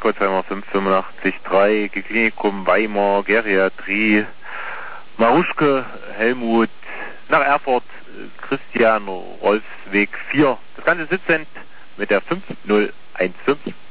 Pforzheimer 585-3, Klinikum Weimar, Geriatrie, Maruschke, Helmut, nach Erfurt, Christian, Rolfsweg 4. Das Ganze sitzend mit der 5015.